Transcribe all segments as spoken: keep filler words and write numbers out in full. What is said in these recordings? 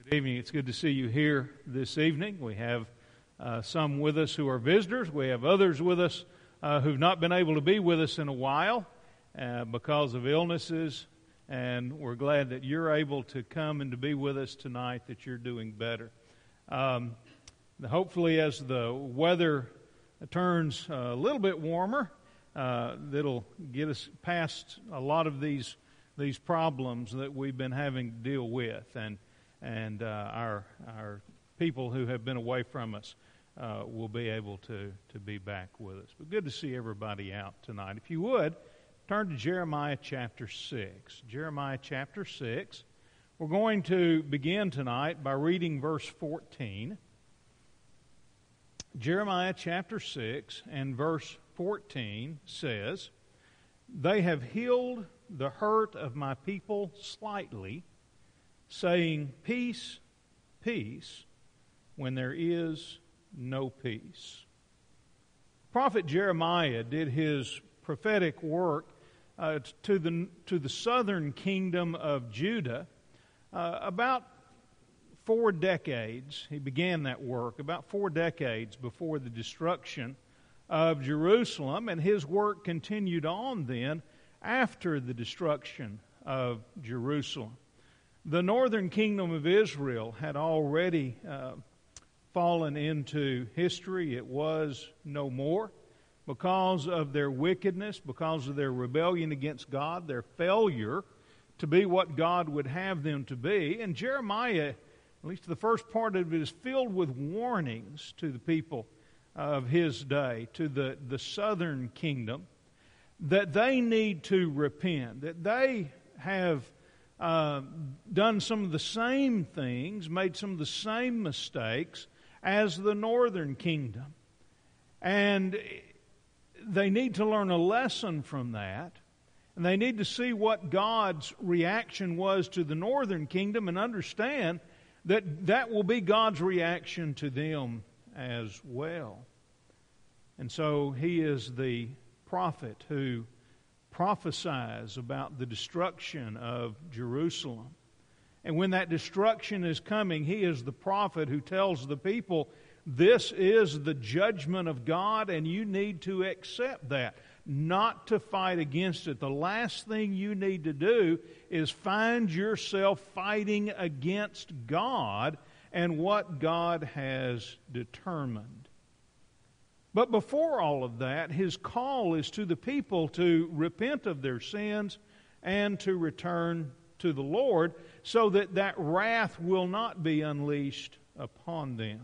Good evening. It's good to see you here this evening. We have uh, some with us who are visitors. We have others with us uh, who've not been able to be with us in a while uh, because of illnesses. And we're glad that you're able to come and to be with us tonight, that you're doing better. Um, hopefully as the weather turns a little bit warmer, uh, that'll get us past a lot of these these problems that we've been having to deal with. And and uh, our our people who have been away from us uh, will be able to, to be back with us. But good to see everybody out tonight. If you would, turn to Jeremiah chapter six. Jeremiah chapter six. We're going to begin tonight by reading verse fourteen. Jeremiah chapter six and verse fourteen says, "They have healed the hurt of my people slightly, saying, 'Peace, peace,' when there is no peace." Prophet Jeremiah did his prophetic work uh, to the to the southern kingdom of Judah uh, about four decades. He began that work about four decades before the destruction of Jerusalem, and his work continued on then after the destruction of Jerusalem. The northern kingdom of Israel had already uh, fallen into history. It was no more because of their wickedness, because of their rebellion against God, their failure to be what God would have them to be. And Jeremiah, at least the first part of it, is filled with warnings to the people of his day, to the, the southern kingdom, that they need to repent, that they have uh, done some of the same things, made some of the same mistakes as the northern kingdom. And they need to learn a lesson from that. And they need to see what God's reaction was to the northern kingdom and understand that that will be God's reaction to them as well. And so he is the prophet who prophesies about the destruction of Jerusalem. And when that destruction is coming, he is the prophet who tells the people, this is the judgment of God and you need to accept that, not to fight against it. The last thing you need to do is find yourself fighting against God and what God has determined. But before all of that, his call is to the people to repent of their sins and to return to the Lord so that that wrath will not be unleashed upon them.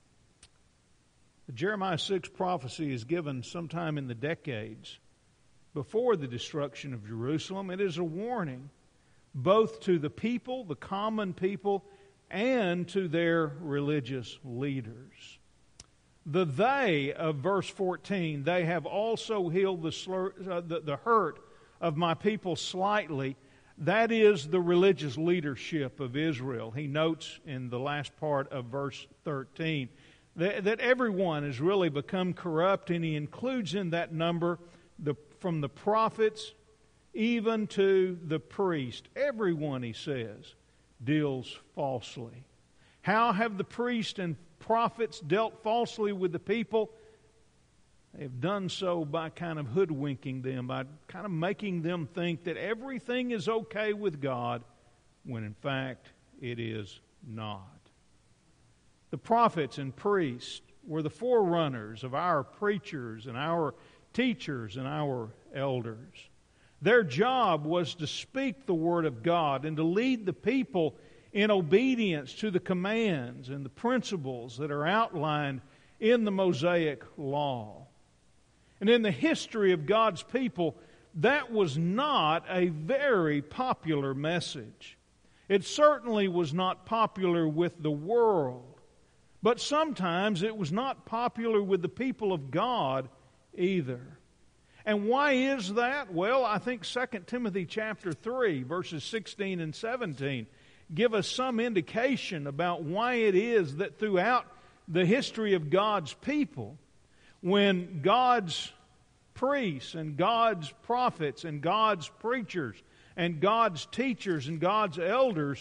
The Jeremiah six prophecy is given sometime in the decades before the destruction of Jerusalem. It is a warning both to the people, the common people, and to their religious leaders. The they of verse fourteen, they have also healed the, slur, uh, the, the hurt of my people slightly. That is the religious leadership of Israel. He notes in the last part of verse thirteen that, that everyone has really become corrupt, and he includes in that number the, from the prophets even to the priest. Everyone, he says, deals falsely. How have the priest and prophets dealt falsely with the people? They've done so by kind of hoodwinking them, by kind of making them think that everything is okay with God, when in fact it is not. The prophets and priests were the forerunners of our preachers and our teachers and our elders. Their job was to speak the Word of God and to lead the people in obedience to the commands and the principles that are outlined in the Mosaic Law. And in the history of God's people, that was not a very popular message. It certainly was not popular with the world, but sometimes it was not popular with the people of God either. And why is that? Well, I think Second Timothy chapter three, verses sixteen and seventeen give us some indication about why it is that throughout the history of God's people, when God's priests and God's prophets and God's preachers and God's teachers and God's elders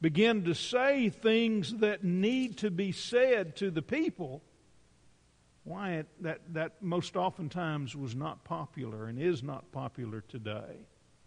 begin to say things that need to be said to the people, why it, that, that most oftentimes was not popular and is not popular today.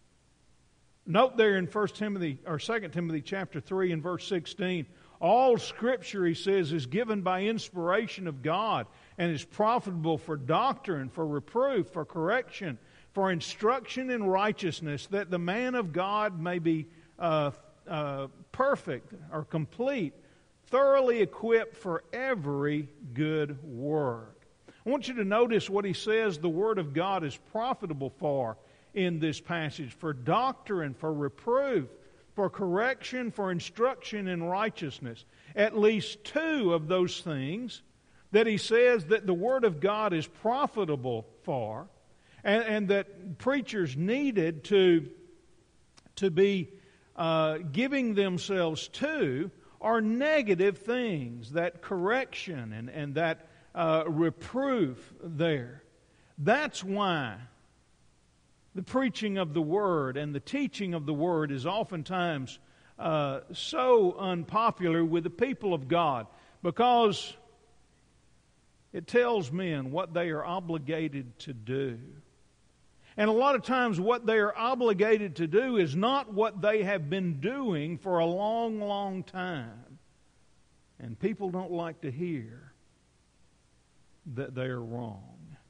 Note there in First Timothy or Second Timothy chapter three and verse sixteen, all Scripture, he says, is given by inspiration of God and is profitable for doctrine, for reproof, for correction, for instruction in righteousness, that the man of God may be uh, uh, perfect or complete, thoroughly equipped for every good work. I want you to notice what he says the Word of God is profitable for in this passage: for doctrine, for reproof, for correction, for instruction in righteousness. At least two of those things that he says that the Word of God is profitable for, and, and that preachers needed to, to be uh, giving themselves to, are negative things, that correction and, and that uh, reproof there. That's why the preaching of the Word and the teaching of the Word is oftentimes uh, so unpopular with the people of God, because it tells men what they are obligated to do. And a lot of times what they are obligated to do is not what they have been doing for a long, long time. And people don't like to hear that they are wrong.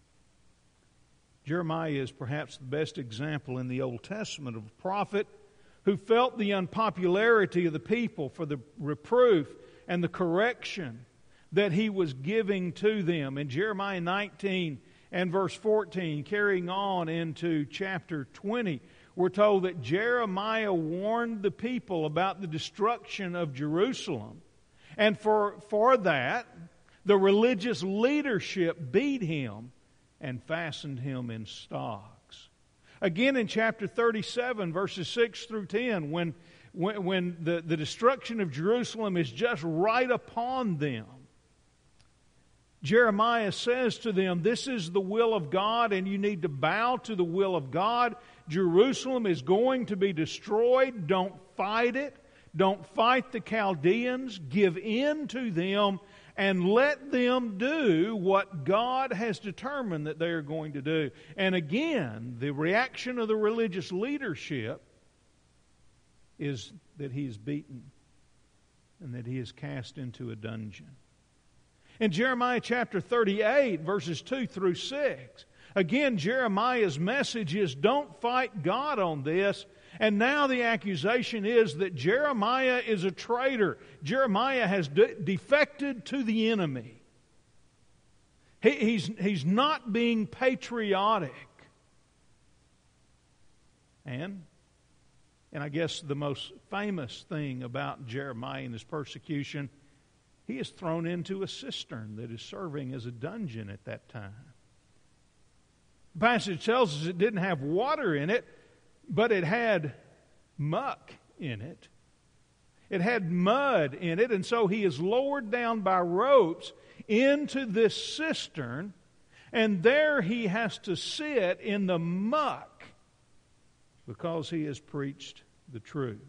Jeremiah is perhaps the best example in the Old Testament of a prophet who felt the unpopularity of the people for the reproof and the correction that he was giving to them. In Jeremiah nineteen and verse fourteen, carrying on into chapter twenty, we're told that Jeremiah warned the people about the destruction of Jerusalem. And for, for that, the religious leadership beat him and fastened him in stocks. Again in chapter thirty-seven, verses six through ten, when, when, when the, the destruction of Jerusalem is just right upon them, Jeremiah says to them, this is the will of God and you need to bow to the will of God. Jerusalem is going to be destroyed. Don't fight it. Don't fight the Chaldeans. Give in to them and let them do what God has determined that they are going to do. And again, the reaction of the religious leadership is that he is beaten and that he is cast into a dungeon. In Jeremiah chapter thirty-eight, verses two through six, again, Jeremiah's message is don't fight God on this. And now the accusation is that Jeremiah is a traitor. Jeremiah has de- defected to the enemy. He, he's, he's not being patriotic. And, and I guess the most famous thing about Jeremiah and his persecution, he is thrown into a cistern that is serving as a dungeon at that time. The passage tells us it didn't have water in it, but it had muck in it. It had mud in it, and so he is lowered down by ropes into this cistern, and there he has to sit in the muck because he has preached the truth.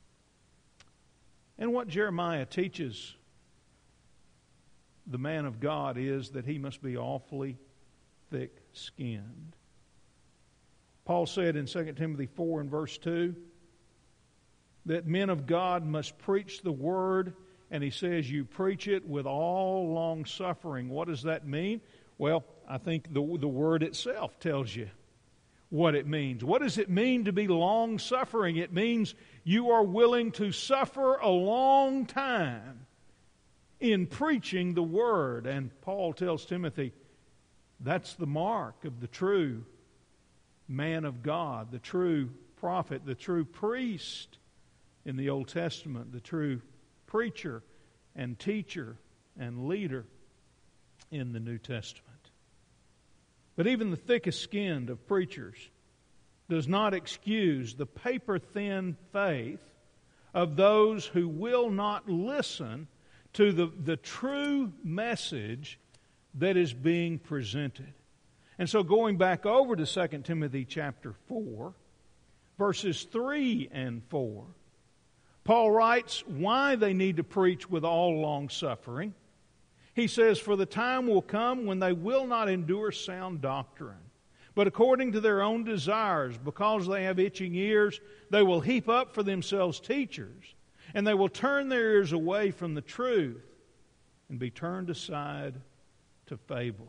And what Jeremiah teaches the man of God is that he must be awfully thick-skinned. Paul said in Second Timothy four and verse two that men of God must preach the Word, and he says you preach it with all long suffering. What does that mean? Well, I think the, the Word itself tells you what it means. What does it mean to be long suffering? It means you are willing to suffer a long time in preaching the Word. And Paul tells Timothy that's the mark of the true man of God, the true prophet, the true priest in the Old Testament, the true preacher and teacher and leader in the New Testament. But even the thickest skinned of preachers does not excuse the paper-thin faith of those who will not listen to the, the true message that is being presented. And so going back over to Second Timothy chapter four, verses three and four, Paul writes why they need to preach with all long-suffering. He says, "For the time will come when they will not endure sound doctrine, but according to their own desires, because they have itching ears, they will heap up for themselves teachers, and they will turn their ears away from the truth and be turned aside to fables."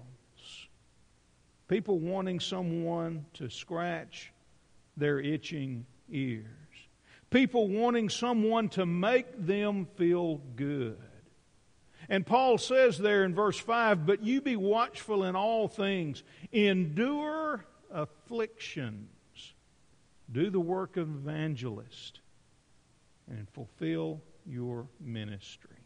People wanting someone to scratch their itching ears. People wanting someone to make them feel good. And Paul says there in verse five, "But you be watchful in all things, endure afflictions, do the work of evangelist, and fulfill your ministry."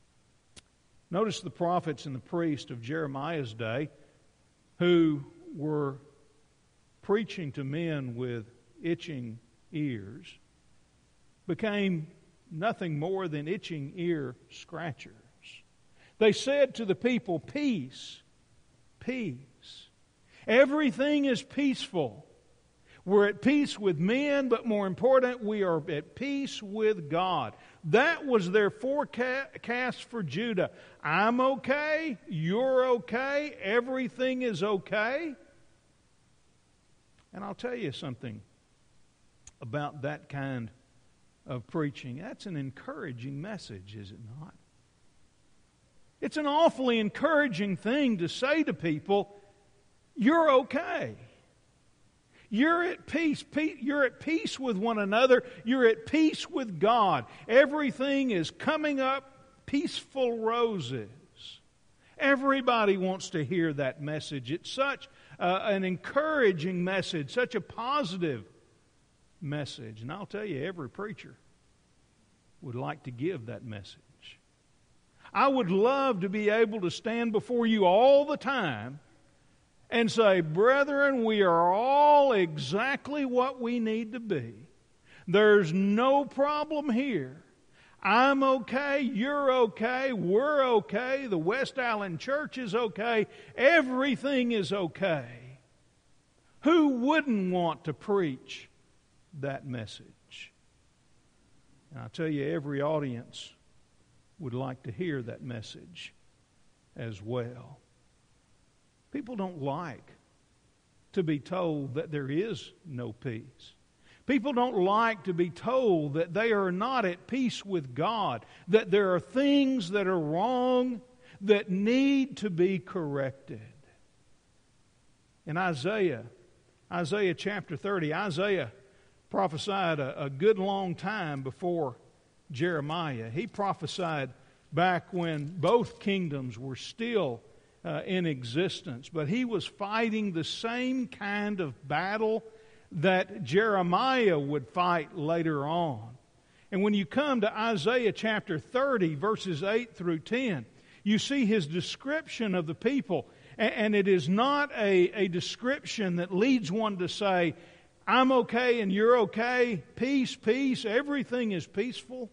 Notice the prophets and the priests of Jeremiah's day who were preaching to men with itching ears became nothing more than itching ear scratchers. They said to the people, "Peace, peace. Everything is peaceful. We're at peace with men, but more important, we are at peace with God." That was their forecast for Judah. I'm okay, you're okay, everything is okay. And I'll tell you something about that kind of preaching. That's an encouraging message, is it not? It's an awfully encouraging thing to say to people, you're okay. You're at peace. You're at peace with one another. You're at peace with God. Everything is coming up peaceful roses. Everybody wants to hear that message. It's such uh, an encouraging message, such a positive message. And I'll tell you, every preacher would like to give that message. I would love to be able to stand before you all the time and say, "Brethren, we are all exactly what we need to be. There's no problem here. I'm okay, you're okay, we're okay, the West Allen Church is okay, everything is okay." Who wouldn't want to preach that message? And I tell you, every audience would like to hear that message as well. People don't like to be told that there is no peace. People don't like to be told that they are not at peace with God, that there are things that are wrong that need to be corrected. In Isaiah, Isaiah chapter thirty, Isaiah prophesied a, a good long time before Jeremiah. He prophesied back when both kingdoms were still uh, in existence, but he was fighting the same kind of battle that Jeremiah would fight later on. And when you come to Isaiah chapter thirty, verses eight through ten, you see his description of the people. And it is not a, a description that leads one to say, "I'm okay and you're okay, peace, peace, everything is peaceful."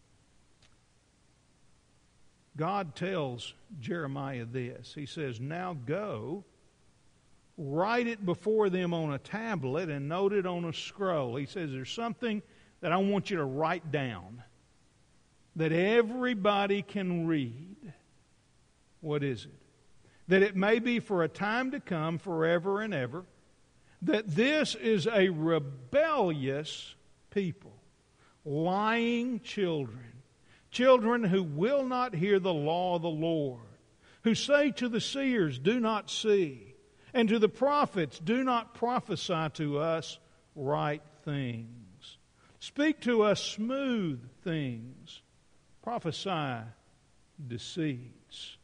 God tells Jeremiah this. He says, "Now go, write it before them on a tablet and note it on a scroll." He says, "There's something that I want you to write down that everybody can read." What is it? "That it may be for a time to come, forever and ever, that this is a rebellious people, lying children, children who will not hear the law of the Lord, who say to the seers, 'Do not see,' and to the prophets, 'Do not prophesy to us right things. Speak to us smooth things. Prophesy deceits.'"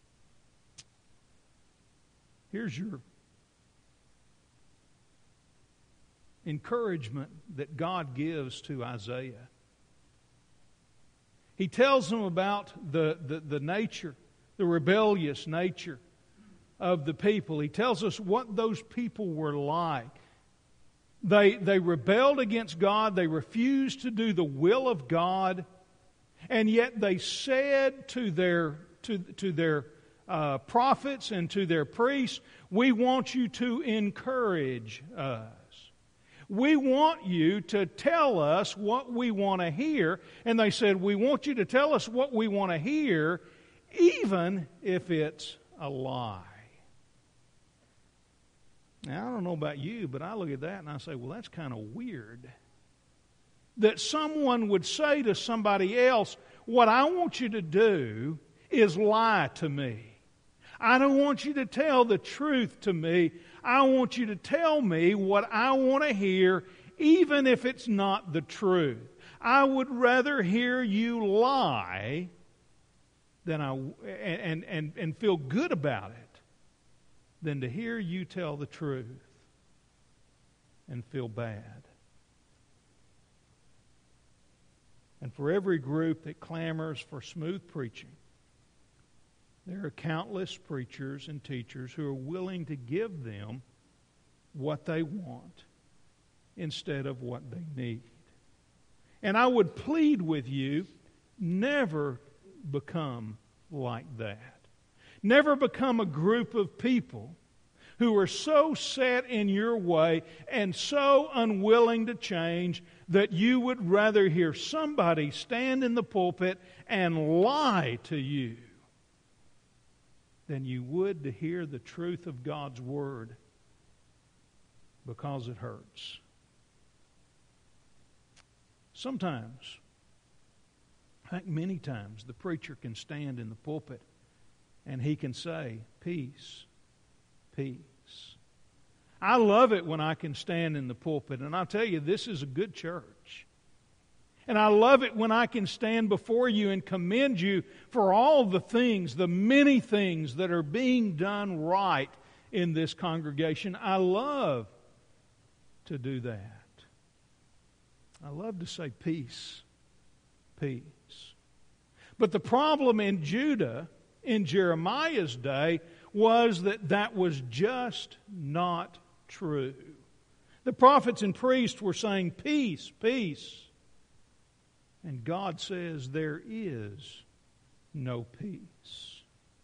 Here's your encouragement that God gives to Isaiah. He tells them about the, the, the nature, the rebellious nature of the people. He tells us what those people were like. They, they rebelled against God. They refused to do the will of God. And yet they said to their, to, to their uh, prophets and to their priests, "We want you to encourage us. We want you to tell us what we want to hear. And they said, we want you to tell us what we want to hear, even if it's a lie. Now, I don't know about you, but I look at that and I say, well, that's kind of weird. That someone would say to somebody else, what I want you to do is lie to me. I don't want you to tell the truth to me. I want you to tell me what I want to hear, even if it's not the truth. I would rather hear you lie than I and and and feel good about it than to hear you tell the truth and feel bad. And for every group that clamors for smooth preaching, there are countless preachers and teachers who are willing to give them what they want instead of what they need. And I would plead with you, never become like that. Never become a group of people who are so set in your way and so unwilling to change that you would rather hear somebody stand in the pulpit and lie to you than you would to hear the truth of God's Word, because it hurts. Sometimes, I think many times, the preacher can stand in the pulpit and he can say, peace, peace. I love it when I can stand in the pulpit, and I'll tell you, this is a good church. And I love it when I can stand before you and commend you for all the things, the many things that are being done right in this congregation. I love to do that. I love to say peace, peace. But the problem in Judah, in Jeremiah's day, was that that was just not true. The prophets and priests were saying peace, peace. And God says there is no peace.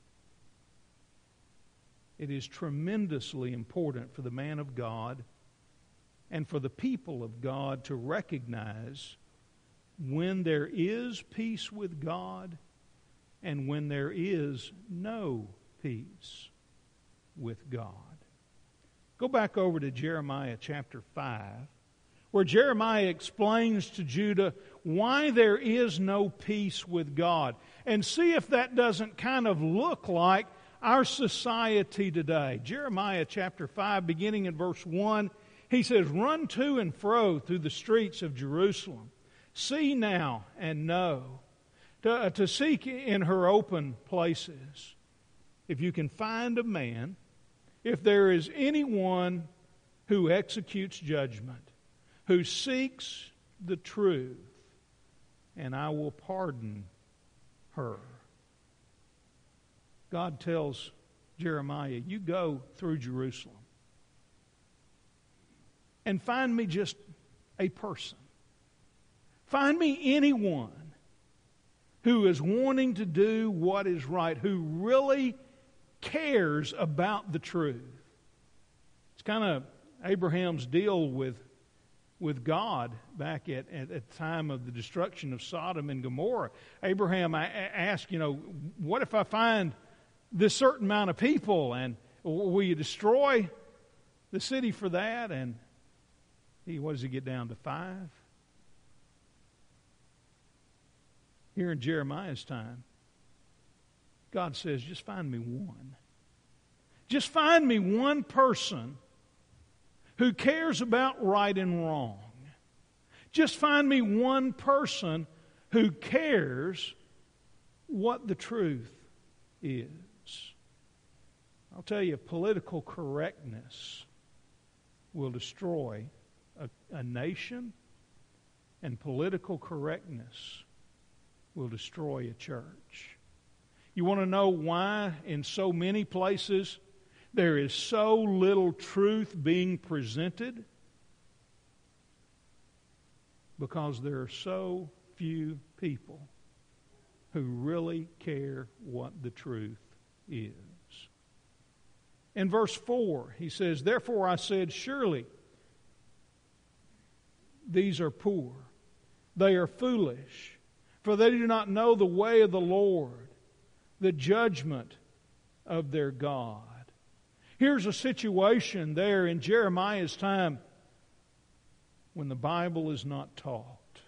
It is tremendously important for the man of God and for the people of God to recognize when there is peace with God and when there is no peace with God. Go back over to Jeremiah chapter five, where Jeremiah explains to Judah why there is no peace with God. And see if that doesn't kind of look like our society today. Jeremiah chapter five, beginning in verse one, he says, "Run to and fro through the streets of Jerusalem. See now and know, to, uh, to seek in her open places. If you can find a man, if there is anyone who executes judgment, who seeks the truth, and I will pardon her." God tells Jeremiah, you go through Jerusalem and find me just a person. Find me anyone who is wanting to do what is right, who really cares about the truth. It's kind of Abraham's deal with with God back at, at, at the time of the destruction of Sodom and Gomorrah. Abraham asked, you know, what if I find this certain amount of people, and will you destroy the city for that? And he, what does he get down to, five? Here in Jeremiah's time, God says, just find me one. Just find me one person who cares about right and wrong. Just find me one person who cares what the truth is. I'll tell you, political correctness will destroy a, a nation, and political correctness will destroy a church. You want to know why in so many places there is so little truth being presented? Because there are so few people who really care what the truth is. In verse four, he says, "Therefore I said, surely these are poor. They are foolish, for they do not know the way of the Lord, the judgment of their God. Here's a situation there in Jeremiah's time when the Bible is not taught.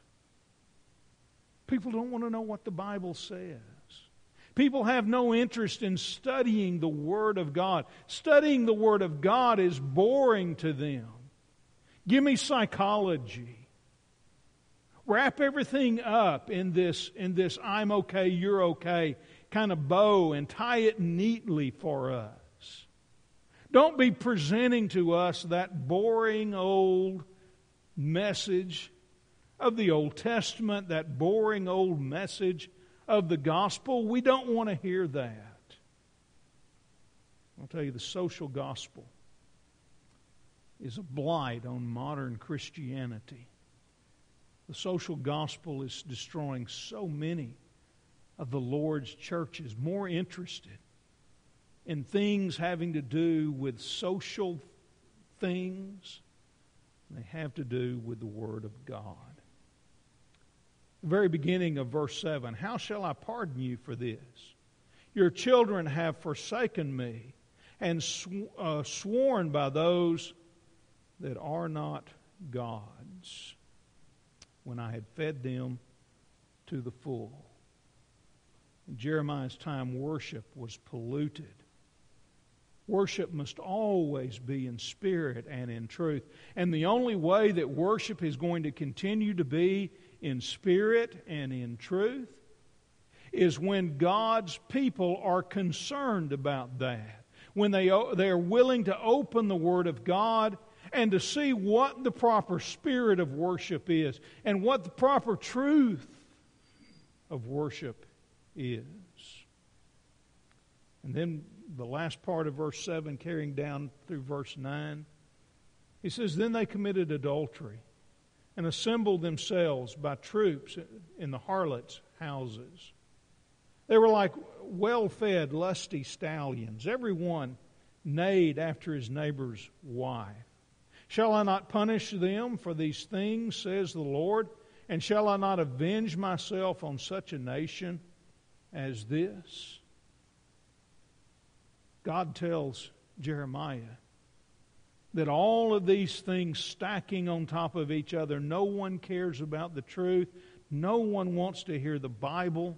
People don't want to know what the Bible says. People have no interest in studying the Word of God. Studying the Word of God is boring to them. Give me psychology. Wrap everything up in this, in this I'm okay, you're okay kind of bow and tie it neatly for us. Don't be presenting to us that boring old message of the Old Testament, that boring old message of the gospel. We don't want to hear that. I'll tell you, the social gospel is a blight on modern Christianity. The social gospel is destroying so many of the Lord's churches, more interested in things having to do with social things than they have to do with the Word of God. The very beginning of verse seven, how shall I pardon you for this? Your children have forsaken me and sw- uh, sworn by those that are not God's, when I had fed them to the full. In Jeremiah's time, worship was polluted. Worship must always be in spirit and in truth. And the only way that worship is going to continue to be in spirit and in truth is when God's people are concerned about that. When they, they are willing to open the Word of God and to see what the proper spirit of worship is and what the proper truth of worship is. And then the last part of verse seven, carrying down through verse nine, he says, then they committed adultery and assembled themselves by troops in the harlots' houses. They were like well-fed, lusty stallions. Every one neighed after his neighbor's wife. Shall I not punish them for these things, says the Lord? And shall I not avenge myself on such a nation as this? God tells Jeremiah that all of these things stacking on top of each other, no one cares about the truth. No one wants to hear the Bible.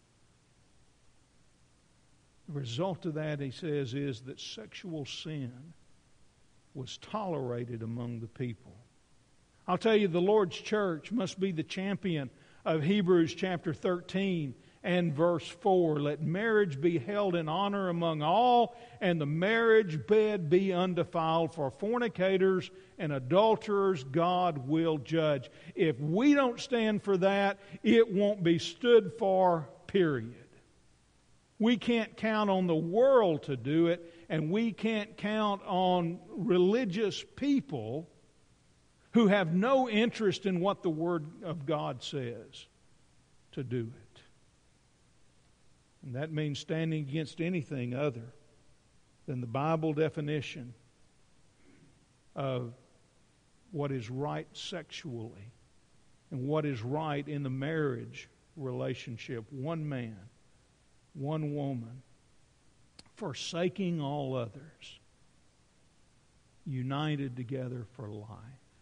The result of that, he says, is that sexual sin was tolerated among the people. I'll tell you, the Lord's church must be the champion of Hebrews chapter thirteen and verse four. Let marriage be held in honor among all, and the marriage bed be undefiled, for fornicators and adulterers God will judge. If we don't stand for that, it won't be stood for, period. We can't count on the world to do it, and we can't count on religious people who have no interest in what the Word of God says to do it. And that means standing against anything other than the Bible definition of what is right sexually and what is right in the marriage relationship. One man, one woman, forsaking all others, united together for life.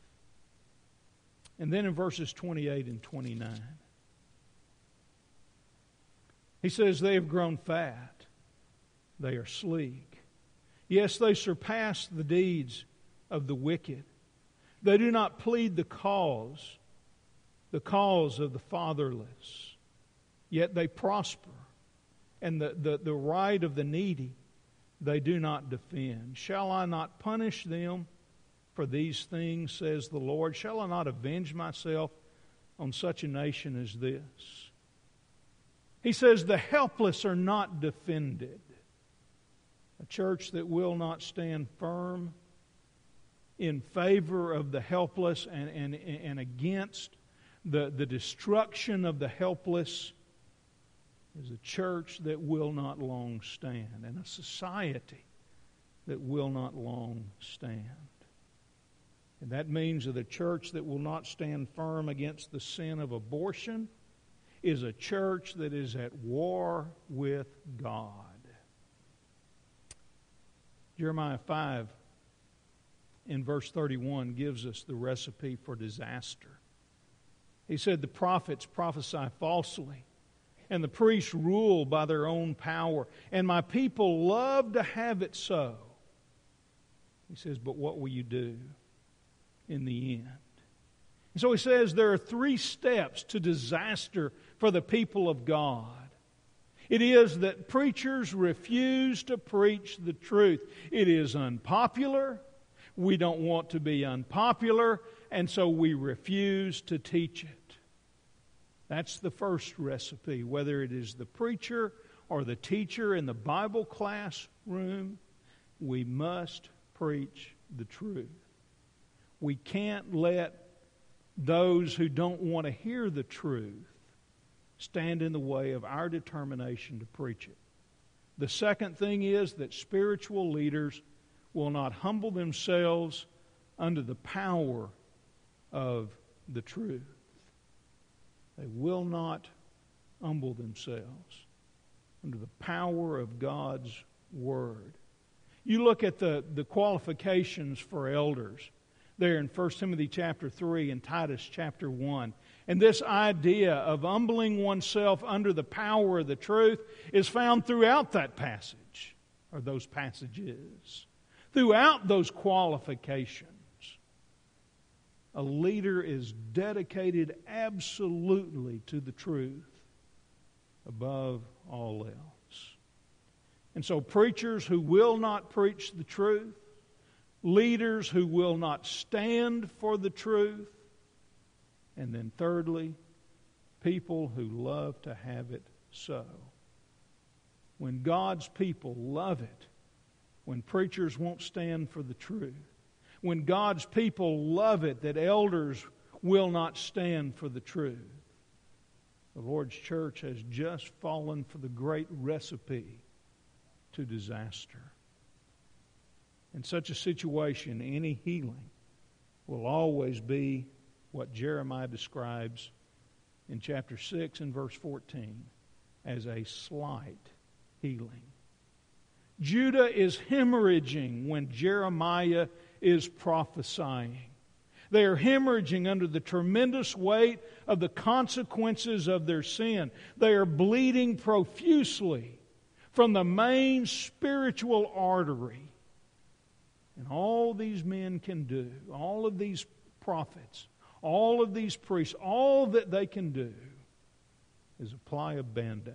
And then in verses twenty-eight and twenty-nine, he says, they have grown fat, they are sleek. Yes, they surpass the deeds of the wicked. They do not plead the cause, the cause of the fatherless. Yet they prosper. And the, the, the right of the needy they do not defend. Shall I not punish them for these things, says the Lord? Shall I not avenge myself on such a nation as this? He says the helpless are not defended. A church that will not stand firm in favor of the helpless and, and, and against the, the destruction of the helpless is a church that will not long stand, and a society that will not long stand. And that means that a church that will not stand firm against the sin of abortion is a church that is at war with God. Jeremiah five in verse thirty-one gives us the recipe for disaster. He said, the prophets prophesy falsely, and the priests rule by their own power, and my people love to have it so. He says, but what will you do in the end? And so he says there are three steps to disaster for the people of God. It is that preachers refuse to preach the truth. It is unpopular. We don't want to be unpopular, and so we refuse to teach it. That's the first recipe, whether it is the preacher or the teacher in the Bible classroom, we must preach the truth. We can't let those who don't want to hear the truth stand in the way of our determination to preach it. The second thing is that spiritual leaders will not humble themselves under the power of the truth. They will not humble themselves under the power of God's Word. You look at the, the qualifications for elders there in First Timothy chapter three and Titus chapter one. And this idea of humbling oneself under the power of the truth is found throughout that passage, or those passages. Throughout those qualifications, a leader is dedicated absolutely to the truth above all else. And so preachers who will not preach the truth, leaders who will not stand for the truth, and then thirdly, people who love to have it so. When God's people love it, when preachers won't stand for the truth, when God's people love it that elders will not stand for the truth, the Lord's church has just fallen for the great recipe to disaster. In such a situation, any healing will always be what Jeremiah describes in chapter six and verse fourteen as a slight healing. Judah is hemorrhaging when Jeremiah is prophesying. They are hemorrhaging under the tremendous weight of the consequences of their sin. They are bleeding profusely from the main spiritual artery. And all these men can do, all of these prophets, all of these priests, all that they can do is apply a Band-Aid.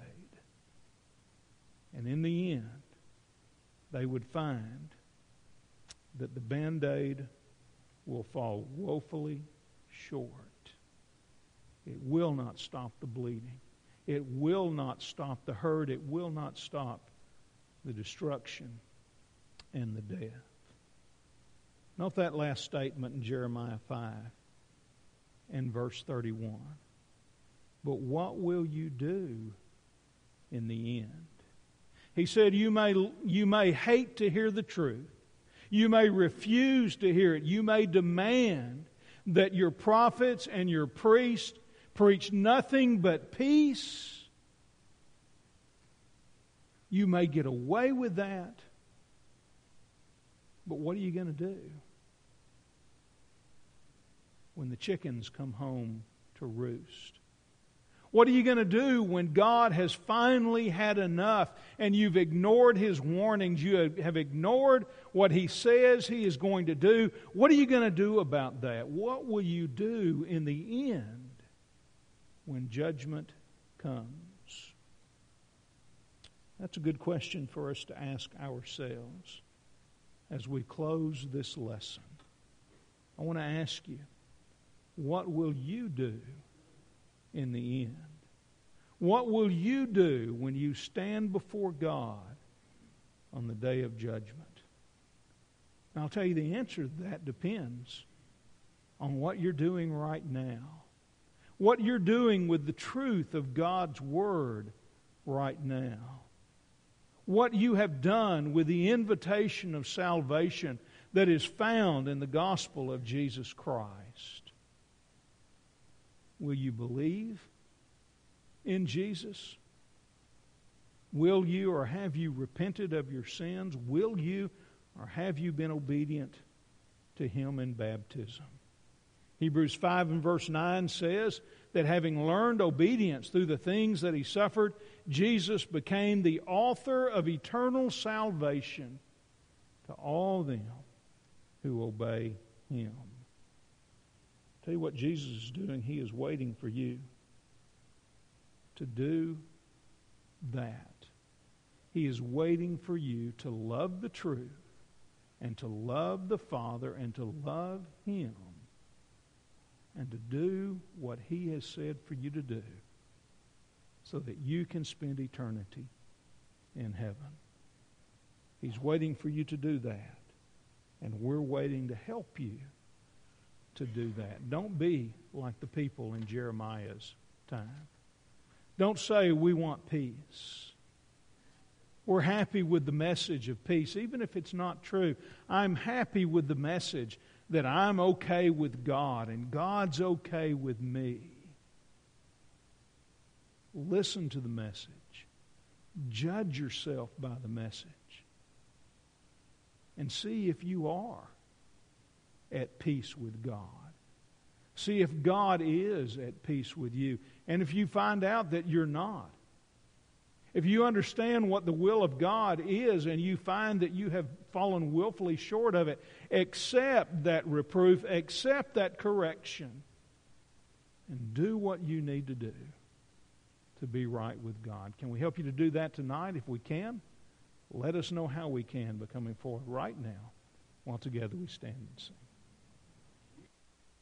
And in the end, they would find that the Band-Aid will fall woefully short. It will not stop the bleeding. It will not stop the hurt. It will not stop the destruction and the death. Note that last statement in Jeremiah five and verse thirty-one. But what will you do in the end? He said, you may, you may hate to hear the truth. You may refuse to hear it. You may demand that your prophets and your priests preach nothing but peace. You may get away with that. But what are you going to do when the chickens come home to roost? What are you going to do when God has finally had enough and you've ignored His warnings? You have ignored what He says He is going to do. What are you going to do about that? What will you do in the end when judgment comes? That's a good question for us to ask ourselves as we close this lesson. I want to ask you, what will you do in the end? What will you do when you stand before God on the day of judgment? And I'll tell you the answer to that depends on what you're doing right now. What you're doing with the truth of God's Word right now. What you have done with the invitation of salvation that is found in the gospel of Jesus Christ. Will you believe in Jesus? Will you or have you repented of your sins? Will you or have you been obedient to Him in baptism? Hebrews five and verse nine says that having learned obedience through the things that He suffered, Jesus became the author of eternal salvation to all them who obey Him. Tell you what Jesus is doing. He is waiting for you to do that. He is waiting for you to love the truth and to love the Father and to love Him and to do what He has said for you to do so that you can spend eternity in heaven. He's waiting for you to do that, and we're waiting to help you to do that. Don't be like the people in Jeremiah's time. Don't say we want peace. We're happy with the message of peace, even if it's not true. I'm happy with the message that I'm okay with God and God's okay with me. Listen to the message. Judge yourself by the message. And see if you are at peace with God. See if God is at peace with you. And if you find out that you're not, if you understand what the will of God is and you find that you have fallen willfully short of it, accept that reproof, accept that correction, and do what you need to do to be right with God. Can we help you to do that tonight? If we can, let us know how we can by coming forward right now while together we stand and sing.